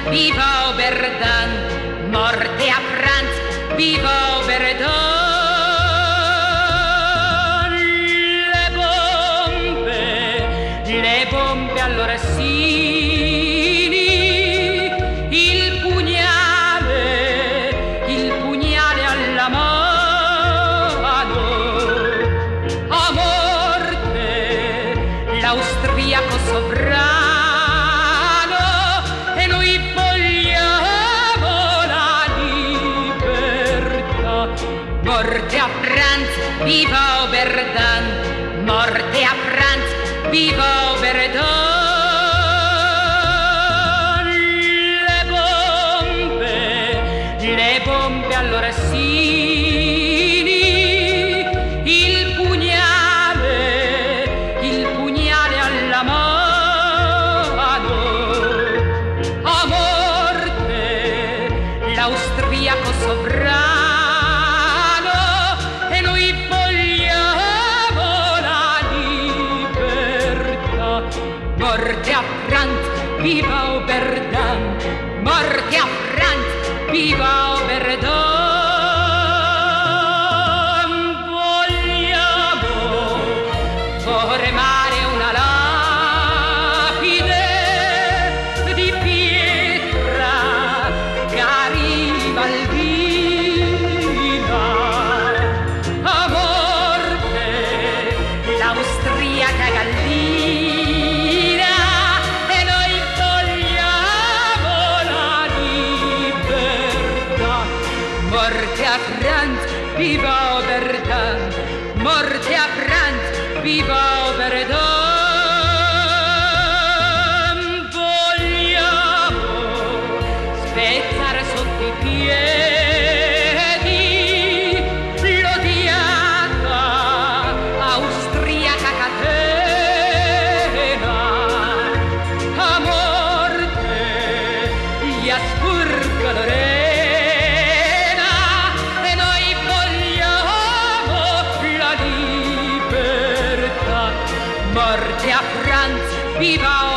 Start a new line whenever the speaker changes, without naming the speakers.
viva Oberdan, morte a Franz, viva Oberdan. Le bombe allora sì, il pugnale alla mano, a morte l'austriaco sovrano, e noi vogliamo la libertà. Morte a Franz, viva Oberdan, morte a Franz, viva Oberdan. Le bombe allora sì, il pugnale alla mano, a morte l'austriaco sovrano, e noi vogliamo la libertà. Morte a Franz, viva Oberdan, morte a Franz, viva Oberdan. Vogliamo formare una lapide di pietra garibaldina, a morte l'austriaca gallina, e noi vogliamo la libertà. Morte a Franz, viva Oberdan, morte a Franz, viva Oberdan. Vogliamo spezzare sotto i piedi l'odiata austriaca catena, a morte gli Asburg Lorena, e noi vogliamo la libertà. Morte a Franz, viva